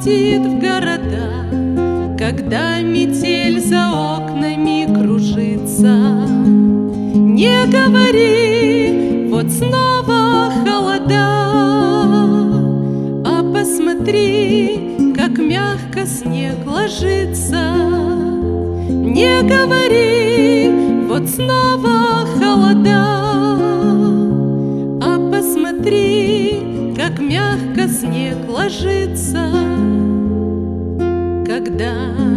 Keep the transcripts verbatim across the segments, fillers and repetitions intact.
приходит в города, когда метель за окнами кружится. Не говори, вот снова холода, а посмотри, как мягко снег ложится. Не говори, вот снова холода, а посмотри, как мягко снег ложится. Когда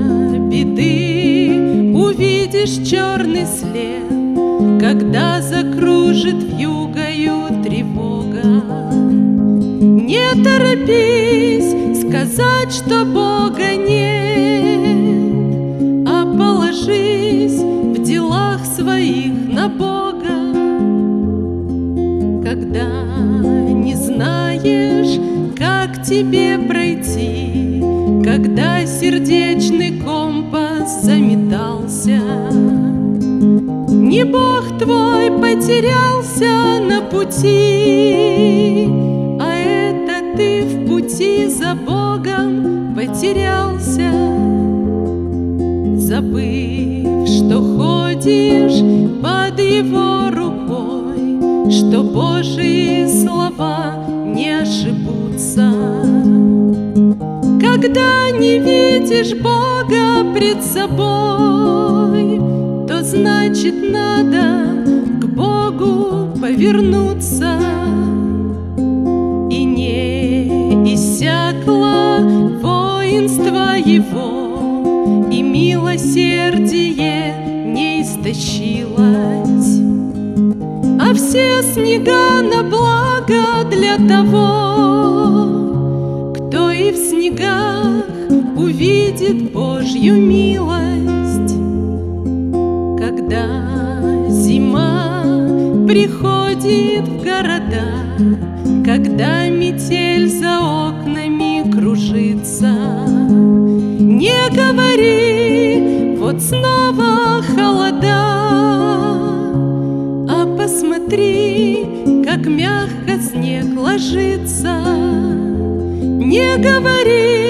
беды увидишь черный след, когда закружит вьюгою тревога, не торопись сказать, что Бога нет, а положись в делах своих на Бога. Когда не знаешь, как тебе пройти, когда сердечный компас заметался, не Бог твой потерялся на пути, а это ты в пути за Богом потерялся, забыв, что ходишь под Его рукой, что Божьи слова не ошибутся. Когда не видишь Бога пред собой, то значит надо к Богу повернуться. И не иссякло воинство Его, и милосердие не истощилось, а все снега на благо для того, кто и в снегах увидит Божью милость. Когда зима приходит в города, когда метель за окнами кружится, не говори, вот снова холода, а посмотри, как мягко снег ложится. Не говори,